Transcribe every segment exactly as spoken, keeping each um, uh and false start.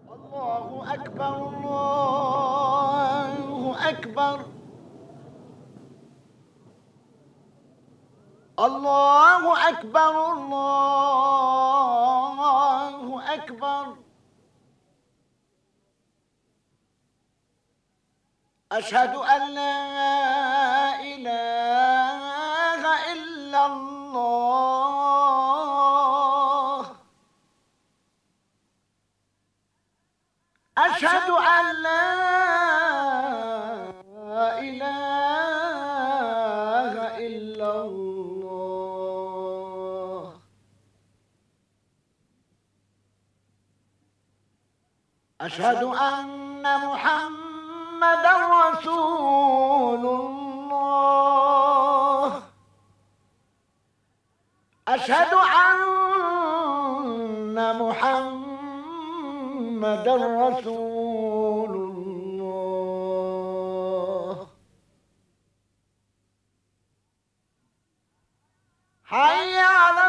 الله أكبر الله أكبر الله أكبر الله أكبر أشهد أن لا إله إلا الله أشهد أن لا إله إلا الله أشهد أن محمدًا رسول الله أشهد أن محمدًا رسول الله حي على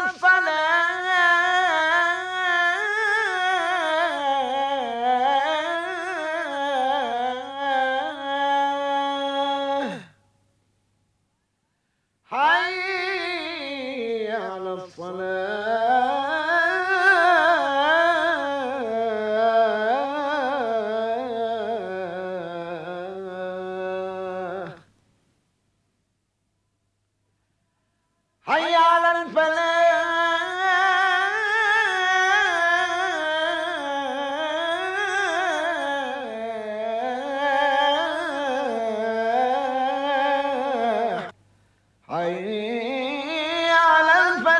الصلاة حي على الصلاة حي على الفلاح حي على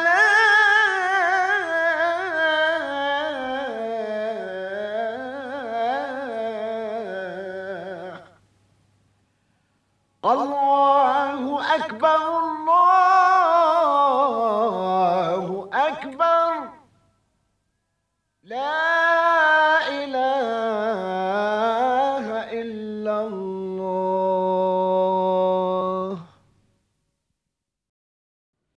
الفلاح الله أكبر الله أكبر لا